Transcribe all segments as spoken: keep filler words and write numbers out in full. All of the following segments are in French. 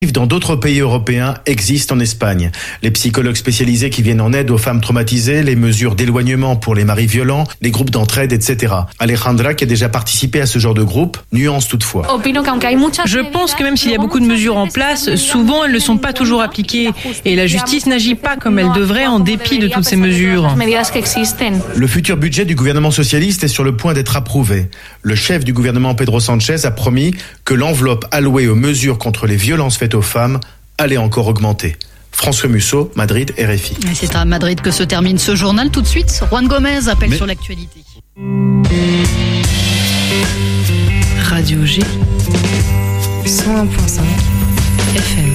dans d'autres pays européens existent en Espagne. Les psychologues spécialisés qui viennent en aide aux femmes traumatisées, les mesures d'éloignement pour les maris violents, les groupes d'entraide, et cetera. Alejandra, qui a déjà participé à ce genre de groupe, nuance toutefois. Je pense que même s'il y a beaucoup de mesures en place, souvent elles ne sont pas toujours appliquées et la justice n'agit pas comme elle devrait en dépit de toutes ces mesures. Le futur budget du gouvernement socialiste est sur le point d'être approuvé. Le chef du gouvernement, Pedro Sánchez, a promis que l'enveloppe allouée aux mesures contre les violences faites aux femmes allait encore augmenter. François Musso, Madrid, R F I. C'est à Madrid que se termine ce journal. Tout de suite, Juan Gomez appelle Mais... sur l'actualité. Radio G, cent un virgule cinq F M.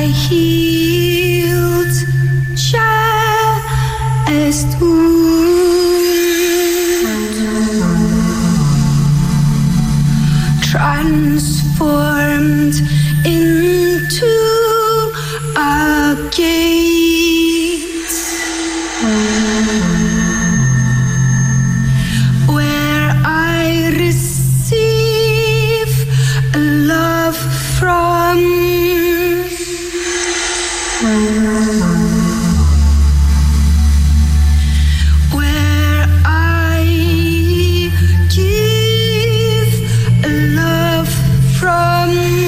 I healed chest wound, transformed into a gate where I receive love from. Where I give love from,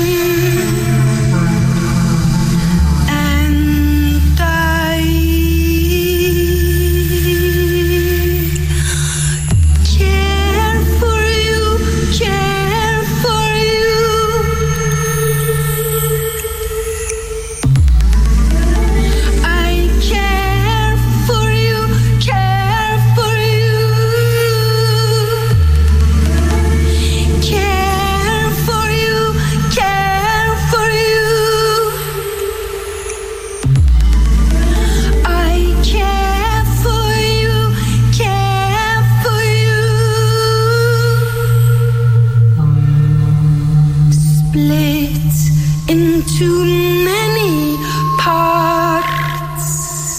and I care for you, care for you. I care for you, care for you. Care for you, care for you. I care for you, care for you. Split into many parts,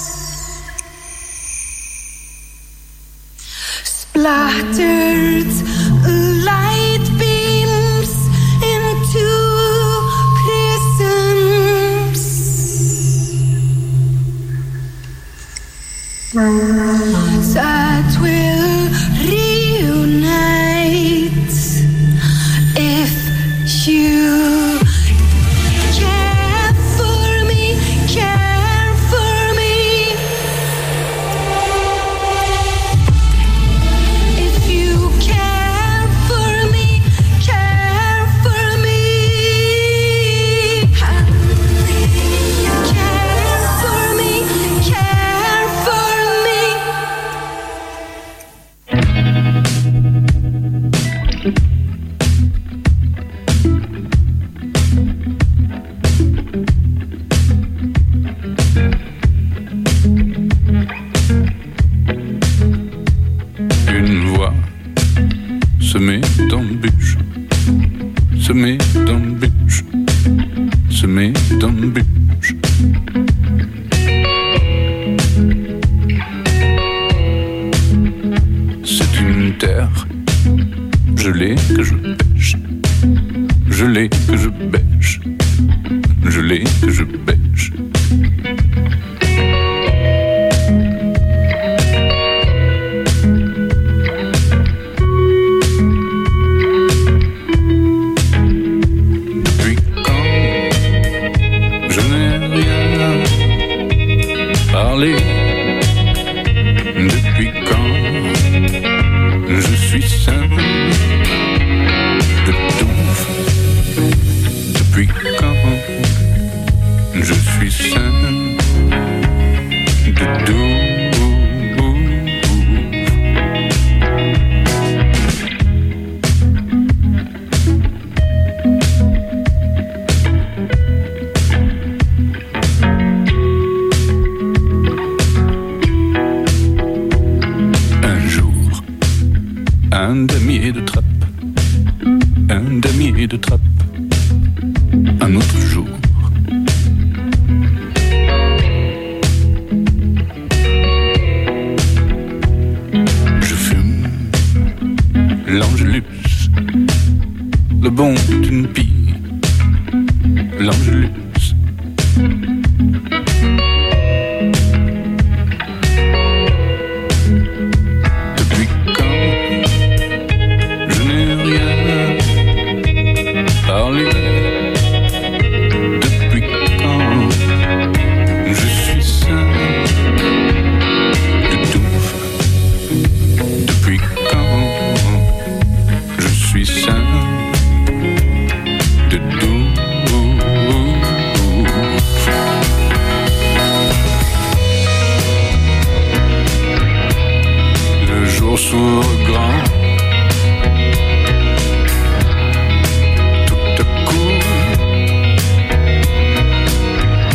splattered light beams into prisms that will reunite if you care for me, care for me. If you care for me, care for me. Care for me, care for me. Une voix semée d'embûches, semée d'embûches, semée d'embûches. C'est une terre gelée que je pêche, gelée que je bêche, gelée que je bêche. Depuis quand je n'ai rien parlé? Depuis quand je suis sain de tout? Depuis quand je suis sain de tout? Un jour, un damier de trappe, un damier de trappe, un autre jour. Je fume l'Angelus, le bon d'une pie, l'Angelus. Depuis quand je n'ai rien parlé? Depuis quand je suis sain de tout? Depuis quand je suis sain de tout? Le jour s'ouvre grand, tout à coup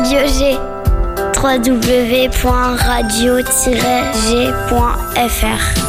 Radio G. w w w point radio tiret g point f r